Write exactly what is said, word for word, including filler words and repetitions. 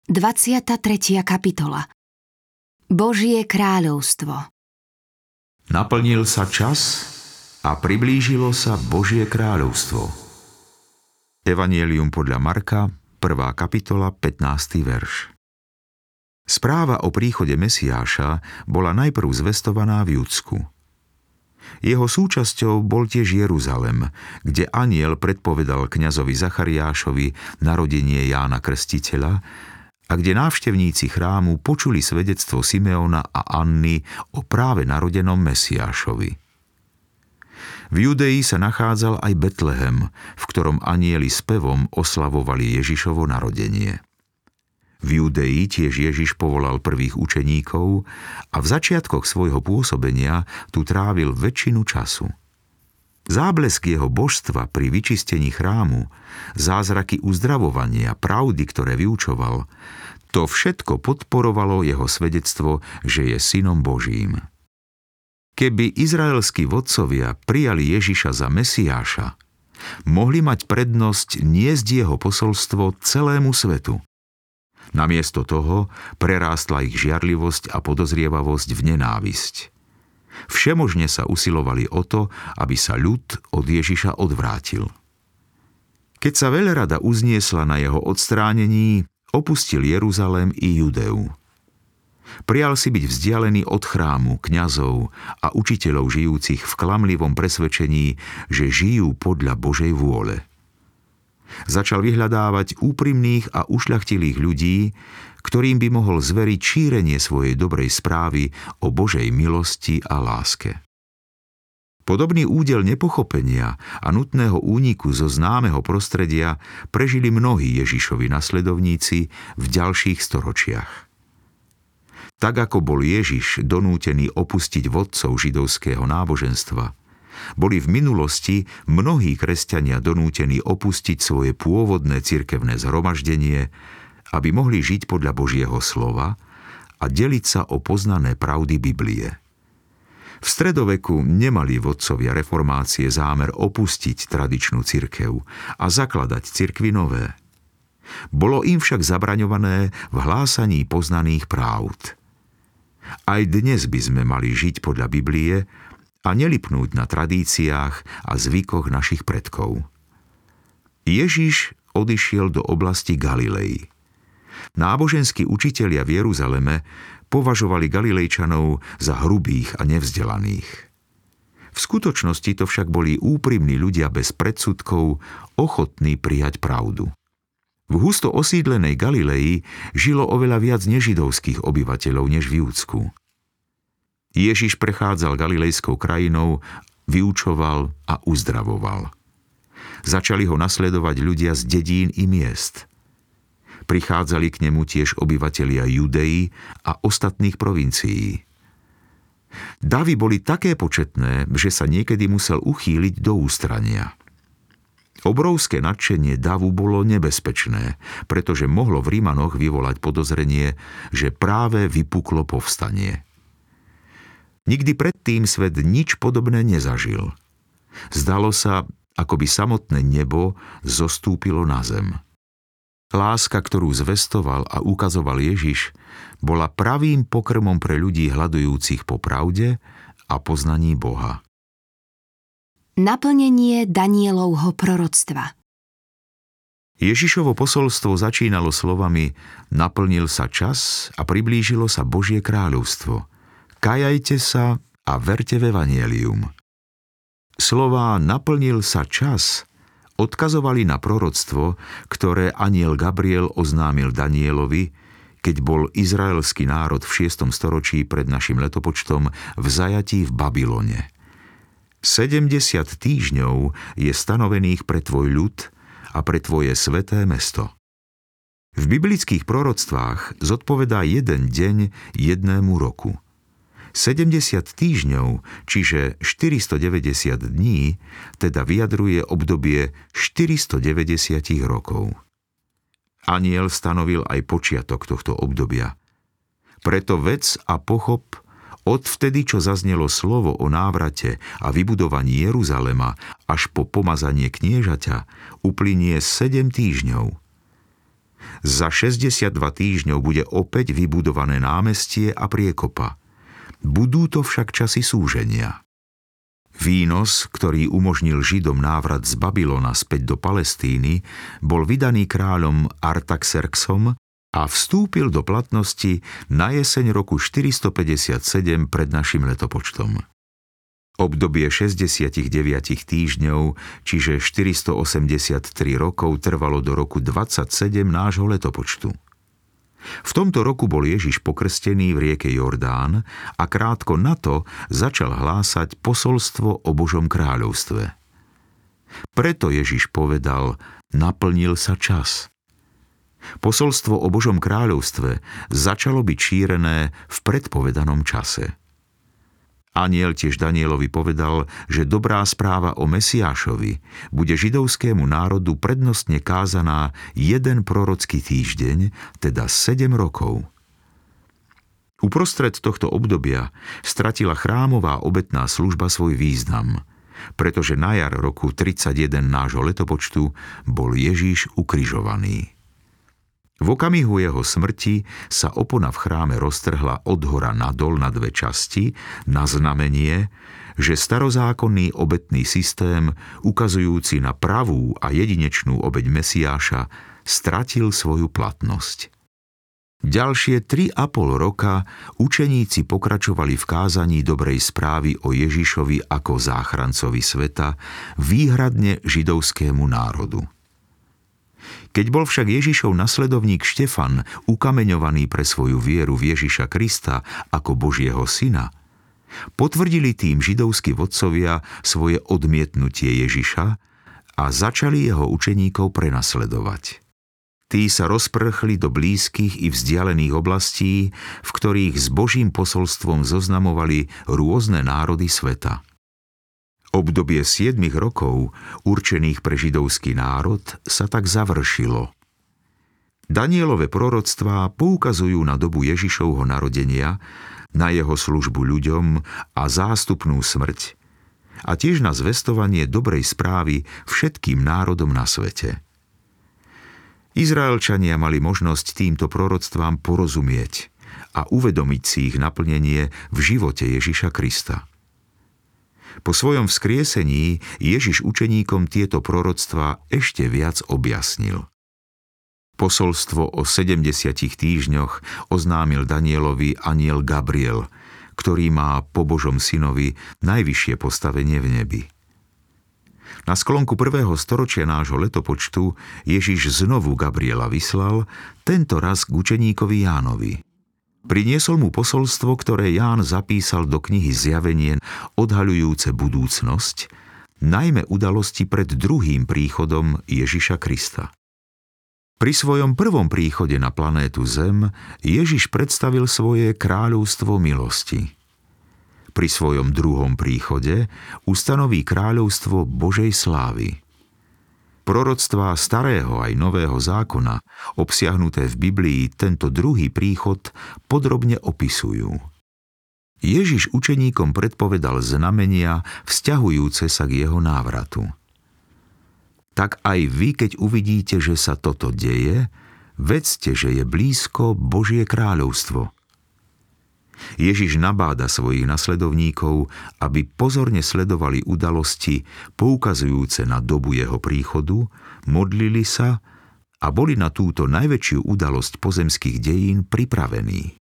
dvadsiata tretia kapitola. Božie kráľovstvo. Naplnil sa čas a priblížilo sa Božie kráľovstvo. Evangelium podľa Marka, prvá kapitola, pätnásty verš. Správa o príchode Mesiáša bola najprv zvestovaná v Judsku. Jeho súčasťou bol tiež Jeruzalem, kde anjel predpovedal kňazovi Zachariášovi narodenie Jána Krstiteľa a kde návštevníci chrámu počuli svedectvo Simeona a Anny o práve narodenom Mesiášovi. V Judei sa nachádzal aj Betlehem, v ktorom anjeli spevom oslavovali Ježišovo narodenie. V Judei tiež Ježiš povolal prvých učeníkov a v začiatkoch svojho pôsobenia tu trávil väčšinu času. Záblesk jeho božstva pri vyčistení chrámu, zázraky uzdravovania, pravdy, ktoré vyučoval, to všetko podporovalo jeho svedectvo, že je synom Božím. Keby izraelskí vodcovia prijali Ježiša za Mesiáša, mohli mať prednosť niesť jeho posolstvo celému svetu. Namiesto toho prerástla ich žiarlivosť a podozrievavosť v nenávisť. Všemožne sa usilovali o to, aby sa ľud od Ježiša odvrátil. Keď sa veľrada uzniesla na jeho odstránení, opustil Jeruzalém i Judeu. Prial si byť vzdialený od chrámu, kňazov a učiteľov žijúcich v klamlivom presvedčení, že žijú podľa Božej vôle. Začal vyhľadávať úprimných a ušľachtilých ľudí, ktorým by mohol zveriť šírenie svojej dobrej správy o Božej milosti a láske. Podobný údel nepochopenia a nutného úniku zo známeho prostredia prežili mnohí Ježišovi nasledovníci v ďalších storočiach. Tak ako bol Ježiš donútený opustiť vodcov židovského náboženstva, boli v minulosti mnohí kresťania donútení opustiť svoje pôvodné cirkevné zhromaždenie, aby mohli žiť podľa Božieho slova a deliť sa o poznané pravdy Biblie. V stredoveku nemali vodcovia reformácie zámer opustiť tradičnú cirkev a zakladať cirkvy nové. Bolo im však zabraňované v hlásaní poznaných pravd. Aj dnes by sme mali žiť podľa Biblie a nelipnúť na tradíciách a zvykoch našich predkov. Ježiš odišiel do oblasti Galilei. Náboženskí učitelia v Jeruzaleme považovali Galilejčanov za hrubých a nevzdelaných. V skutočnosti to však boli úprimní ľudia bez predsudkov, ochotní prijať pravdu. V husto osídlenej Galilei žilo oveľa viac nežidovských obyvateľov než v Júdsku. Ježiš prechádzal galilejskou krajinou, vyučoval a uzdravoval. Začali ho nasledovať ľudia z dedín i miest. Prichádzali k nemu tiež obyvatelia Judei a ostatných provincií. Davy boli také početné, že sa niekedy musel uchýliť do ústrania. Obrovské nadšenie davu bolo nebezpečné, pretože mohlo v Rímanoch vyvolať podozrenie, že práve vypuklo povstanie. Nikdy predtým svet nič podobné nezažil. Zdalo sa, ako by samotné nebo zostúpilo na zem. Láska, ktorú zvestoval a ukazoval Ježiš, bola pravým pokrmom pre ľudí hľadujúcich po pravde a poznaní Boha. Naplnenie Danielovho proroctva. Ježišovo posolstvo začínalo slovami: naplnil sa čas a priblížilo sa Božie kráľovstvo. Kajajte sa a verte v evanjelium. Slová naplnil sa čas odkazovali na proroctvo, ktoré anjel Gabriel oznámil Danielovi, keď bol izraelský národ v šiestom storočí pred našim letopočtom v zajatí v Babylone. sedemdesiat týždňov je stanovených pre tvoj ľud a pre tvoje sväté mesto. V biblických proroctvách zodpovedá jeden deň jednému roku. sedemdesiat týždňov, čiže štyristodeväťdesiat dní, teda vyjadruje obdobie štyristodeväťdesiat rokov. Anjel stanovil aj počiatok tohto obdobia. Preto vedz a pochop, odvtedy, čo zaznelo slovo o návrate a vybudovaní Jeruzalema až po pomazanie kniežaťa, uplynie sedem týždňov. Za šesťdesiatdva týždňov bude opäť vybudované námestie a priekopa. Budú to však časy súženia. Výnos, ktorý umožnil Židom návrat z Babylona späť do Palestíny, bol vydaný kráľom Artaxerxom a vstúpil do platnosti na jeseň roku štyristopäťdesiatsedem pred našim letopočtom. Obdobie šesťdesiatdeväť týždňov, čiže štyristoosemdesiattri rokov, trvalo do roku dvadsaťsedem nášho letopočtu. V tomto roku bol Ježiš pokrstený v rieke Jordán a krátko na to začal hlásať posolstvo o Božom kráľovstve. Preto Ježiš povedal: naplnil sa čas. Posolstvo o Božom kráľovstve začalo byť šírené v predpovedanom čase. Anjel tiež Danielovi povedal, že dobrá správa o Mesiášovi bude židovskému národu prednostne kázaná jeden prorocký týždeň, teda sedem rokov. Uprostred tohto obdobia stratila chrámová obetná služba svoj význam, pretože na jar roku tridsaťjeden nášho letopočtu bol Ježiš ukrižovaný. V okamihu jeho smrti sa opona v chráme roztrhla odhora nadol na dve časti na znamenie, že starozákonný obetný systém, ukazujúci na pravú a jedinečnú obeť Mesiáša, stratil svoju platnosť. Ďalšie tri a pol roka učeníci pokračovali v kázaní dobrej správy o Ježišovi ako záchrancovi sveta výhradne židovskému národu. Keď bol však Ježišov nasledovník Štefan ukameňovaný pre svoju vieru v Ježiša Krista ako Božieho syna, potvrdili tým židovskí vodcovia svoje odmietnutie Ježiša a začali jeho učeníkov prenasledovať. Tí sa rozprchli do blízkych i vzdialených oblastí, v ktorých s Božím posolstvom zoznamovali rôzne národy sveta. Obdobie siedmich rokov, určených pre židovský národ, sa tak završilo. Danielove proroctvá poukazujú na dobu Ježišovho narodenia, na jeho službu ľuďom a zástupnú smrť, a tiež na zvestovanie dobrej správy všetkým národom na svete. Izraelčania mali možnosť týmto proroctvám porozumieť a uvedomiť si ich naplnenie v živote Ježiša Krista. Po svojom vzkriesení Ježiš učeníkom tieto proroctvá ešte viac objasnil. Posolstvo o sedemdesiatich týždňoch oznámil Danielovi anjel Gabriel, ktorý má po Božom synovi najvyššie postavenie v nebi. Na sklonku prvého storočia nášho letopočtu Ježiš znovu Gabriela vyslal, tento raz k učeníkovi Jánovi. Priniesol mu posolstvo, ktoré Ján zapísal do knihy Zjavenie, odhaľujúce budúcnosť, najmä udalosti pred druhým príchodom Ježiša Krista. Pri svojom prvom príchode na planétu Zem Ježiš predstavil svoje kráľovstvo milosti. Pri svojom druhom príchode ustanoví kráľovstvo Božej slávy. Proroctvá starého aj nového zákona, obsiahnuté v Biblii, tento druhý príchod podrobne opisujú. Ježiš učeníkom predpovedal znamenia vzťahujúce sa k jeho návratu. Tak aj vy, keď uvidíte, že sa toto deje, vedzte, že je blízko Božie kráľovstvo. Ježiš nabáda svojich nasledovníkov, aby pozorne sledovali udalosti poukazujúce na dobu jeho príchodu, modlili sa a boli na túto najväčšiu udalosť pozemských dejín pripravení.